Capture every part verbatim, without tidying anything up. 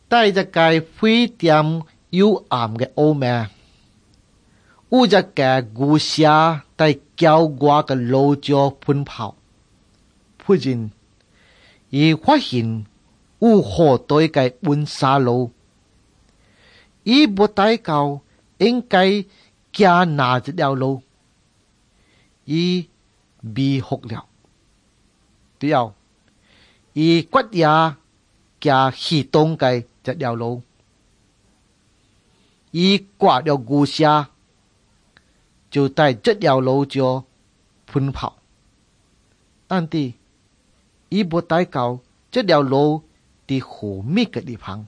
帶隻雞飛點幽暗嘅歐咩，有隻雞古蝦帶叫我嘅路咗奔跑，忽然伊發現有好多嘅溫沙路，伊不帶到應該行哪一條路，伊迷惑了。對後，伊決定行去東嘅這條路，伊掛了古蝦，就在這條路就奔跑。但係伊不帶到這條路的湖密嘅地方，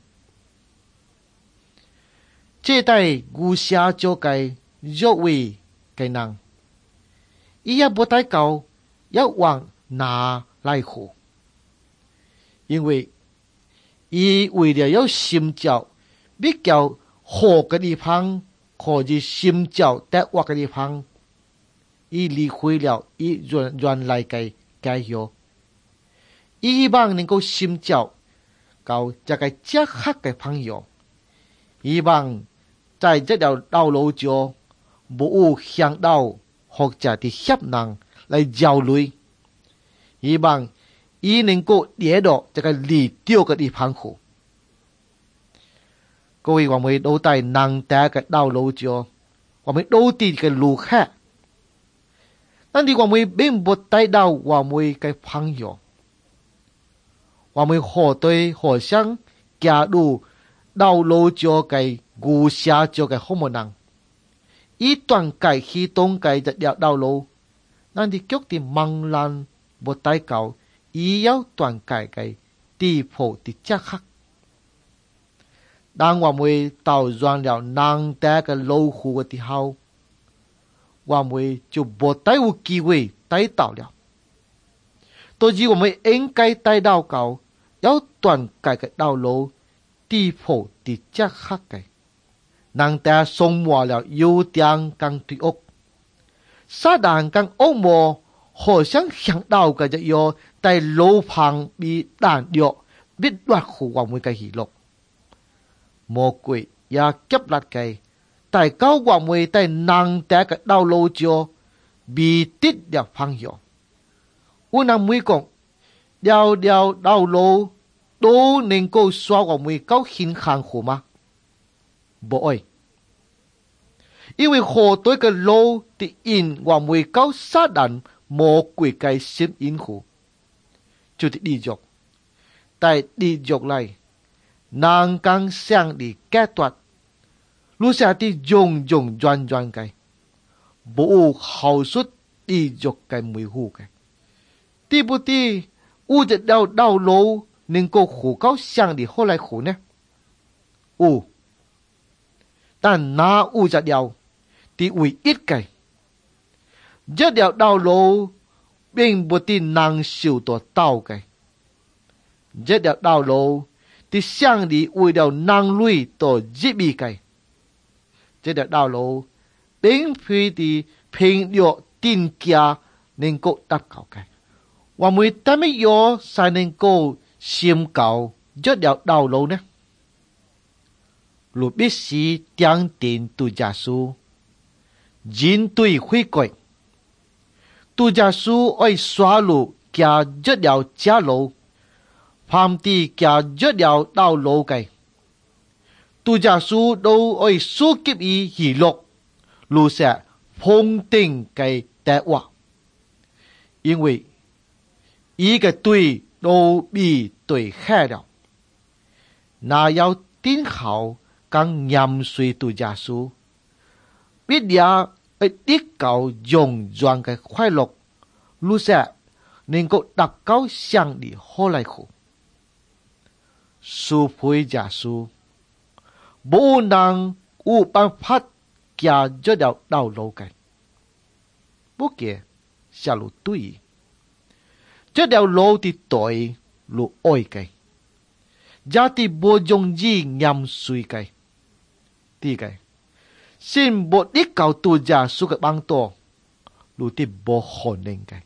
這帶古蝦就該約會嘅人，伊也不帶到要往哪來湖，因為伊為了要尋找比較好嘅地方，可以尋找得活嘅地方，伊離開了伊原原來嘅家鄉，伊希望能夠尋找到這個適合嘅朋友，希望在這條道路上冇想到或者的協人來交流，希望伊能夠惹到這個離掉嘅地方去。各位，我們都在難得嘅道路上，我們都啲嘅路客，但係我們並不帶到我們嘅朋友，我們何對何想加入道路上嘅古蝦上嘅好冇人，伊斷解去東解一條道路，但係腳啲茫然不帶到伊要斷解嘅地步的即刻。當我們到完了難得嘅路湖嘅時候，我們就不帶有機會帶到了。到時我們應該帶到到要斷解嘅道路地步的即刻嘅，難得送我了有點更對屋，撒旦更惡魔好像想到嘅一樣，在路旁邊彈藥必奪乎我們嘅喜樂。魔鬼也急辣嘅，但教我們在難得嘅道路上未得了朋友。有人會講，條條道路都能夠刷我們到天堂去嗎？不會，因為好多嘅路的引我們到撒旦魔鬼嘅吸引去，就是地獄，但地獄嚟。難更想的解脫，路下的永永遠遠嘅，冇後述地獄嘅美好嘅，對不對？有一條道路能夠互到想的好來互呢？有，但那有一條係唯一嘅，這條道路並不係能受得到嘅，這條道路。啲想你為了能累到入面嘅，這條道路並非啲平弱定價能夠達到嘅。我們點樣才能夠尋到這條道路呢？路必須定定度假書，人對悔改，度假書愛刷路加這條假路。旁地行這條道路嘅，度假書都愛收集伊記錄，錄下風景嘅答話，因為伊嘅對都比對黑了，那要定好更嚴肅度假書，必要會得到永遠嘅快樂，錄下能夠達到上帝好來好。蘇菲假書，冇人有辦法行這條道路嘅，不過下路對，這條路的對路愛嘅，也係冇容易嚴肅嘅，啲嘅，先冇一個度假書嘅幫助，路啲冇可能嘅，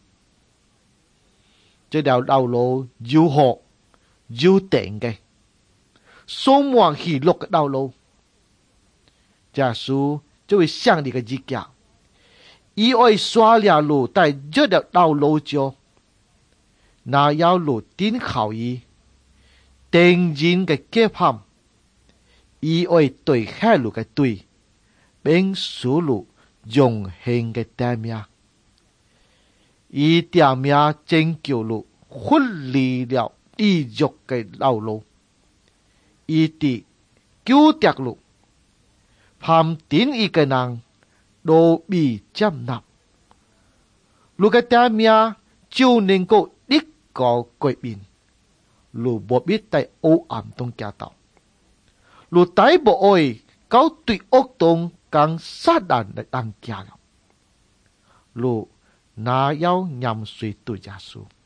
這條道路要學要定嘅。 充满喜乐的道路。耶稣就会向你的日子，以爱刷了路在这条道路上，那要路顶考伊，定人的结判，以愛對黑路嘅對，並數路永恆嘅地命，以地命拯救路脫離了地獄嘅道路，以地救得路，判定一個人都被接納，路嘅地命就能夠立個改變，路不必在黑暗中行道。路大不愛搞對惡動跟撒旦嚟當家了，路哪有嚴水對耶穌？